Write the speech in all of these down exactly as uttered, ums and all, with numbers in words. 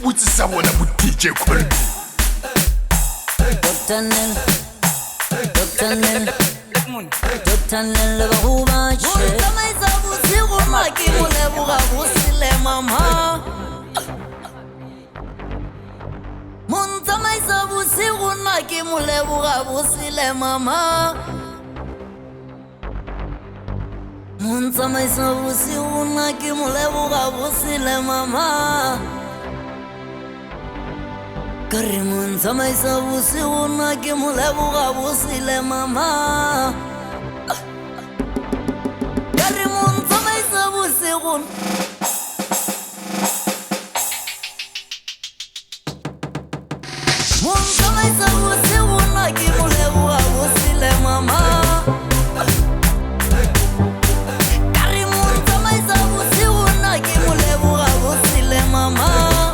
Uthi sabona bu D J Colby. Doctor Nel, Doctor Nel, Doctor Nel ba go ba she. Monta mai sa busi go ma ke mo leboga bosile mama. Monta mai sa busi go ma ke mo leboga bosile mama. Monta mai sa busi go ma ke mo leboga bosile mama. Karimun samay sa busi una ke mo leboga bosile mama. Karimun samay sa busi un. Mun samay sa busi una ke mo leboga bosile mama. Karimun samay sa busi una ke mo leboga bosile mama.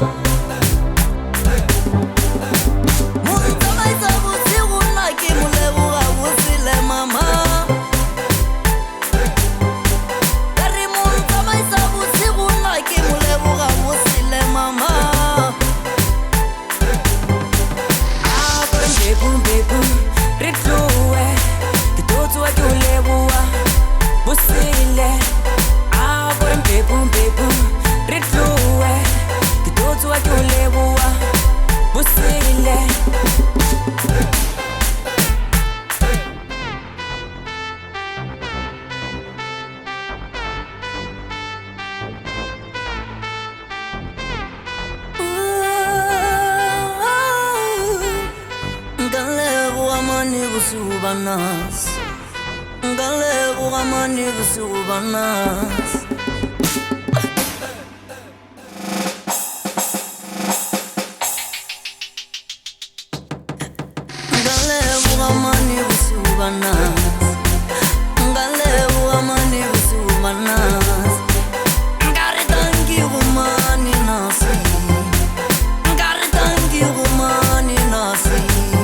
Subanas, gale bugamani subanas. Gale bugamani subanas, gale bugamani subanas. Gare tangi bumani nasi, gare tangi bumani nasi.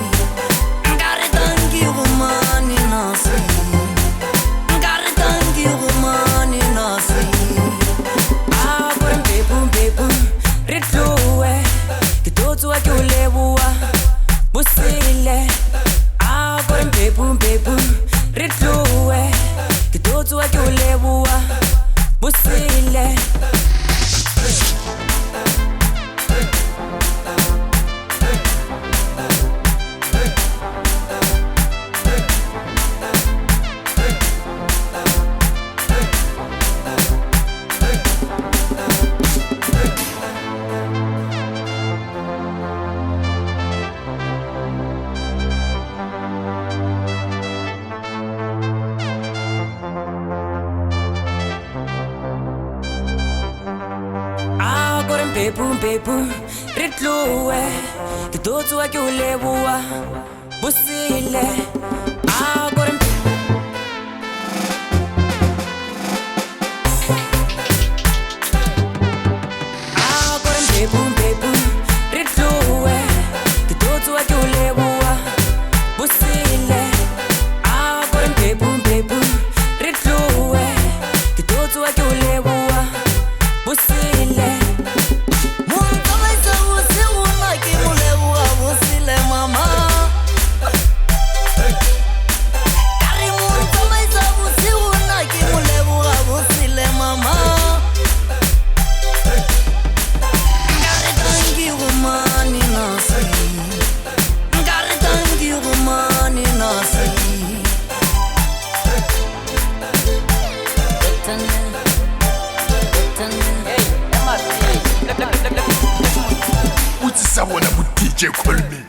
Busile, agora em pepo, pepo, retrue, que todo é que eu levo a busile. Pepo, pepo, retlue, que todo é que eu levo a busile. Agora em Agora em pepo, pepo, retlue, que todo é que eu levo a busile. Agora em pepo, pepo, retlue, que todo é que eu levo a busile. Uthi sabona bu D J Colby.